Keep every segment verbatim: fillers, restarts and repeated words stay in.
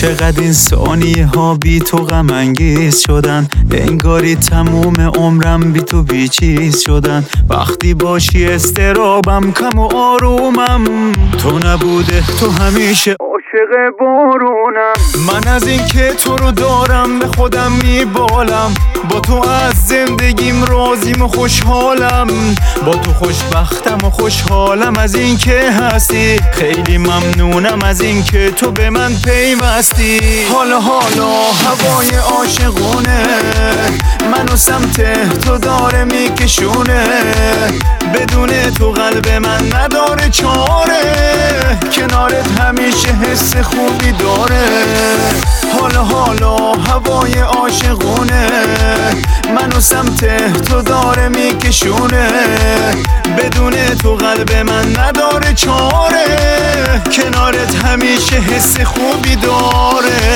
چقدر این ثانیه ها بی تو غم انگیز شدن، انگاری تموم عمرم بی تو بی چیز شدن. وقتی باشی استرابم کم و آرومم، تو نبوده تو همیشه عاشق بارونم. من از این که تو رو دارم به خودم میبالم، با تو از زندگیم راضیم و خوشحالم، با تو خوشبختم و خوشحالم از این که هستی. خیلی ممنونم از این که تو به من پیوستی. حالا حالا هوای عاشقونه منو سمت تو داره میکشونه، بدون تو قلب من نداره چاره، کنارت همیشه حس خوبی داره. حالا حالا هوای عاشقونه منو سمت تو داره میکشونه، بدون تو قلب من نداره چاره، کنارت همیشه حس خوبی داره.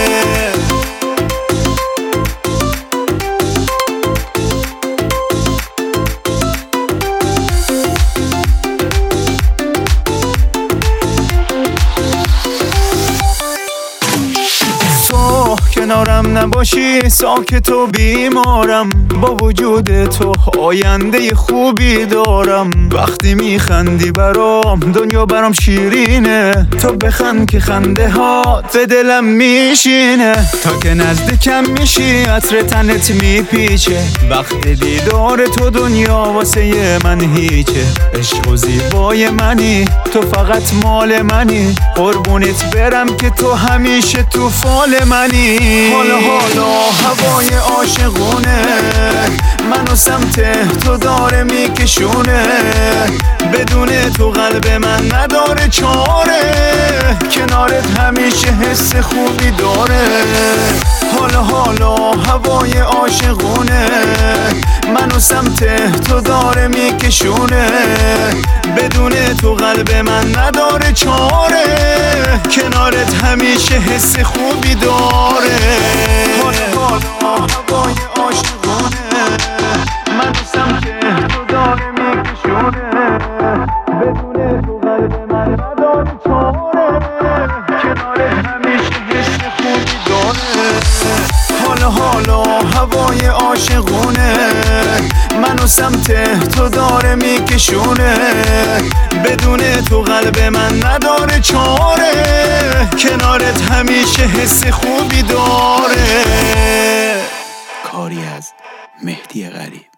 کنارم نباشی ساکت و بیمارم، با وجود تو آینده خوبی دارم. وقتی میخندی برام دنیا برام شیرینه، تو بخند که خنده ها به دلم میشینه. تا که نزدیکم میشی عطر تنت میپیچه، وقت دیدار تو دنیا واسه من هیچه. عشق و زیبای منی تو فقط مال منی، قربونت برم که تو همیشه تو فال منی. حالا حالا هوای عاشقونه منو سمت تو داره میکشونه، بدون تو قلب من نداره چاره، کنارت همیشه حس خوبی داره. حالا حالا هوای عاشقونه منو سمت تو داره میکشونه، بدون تو قلب من نداره چاره، کنارت همیشه حس خوبی داره. حالا حالا هوای عاشقونه منو سمت تو داره میکشونه، بدون تو قلب من نداره چاره، کنارت همیشه حس خوبی داره. حالا حالا هوای عاشقونه منو سمت تو داره میکشونه، بدون تو قلب من نداره چاره، کنارت همیشه حس خوبی داره. کاری از مهدی غریب.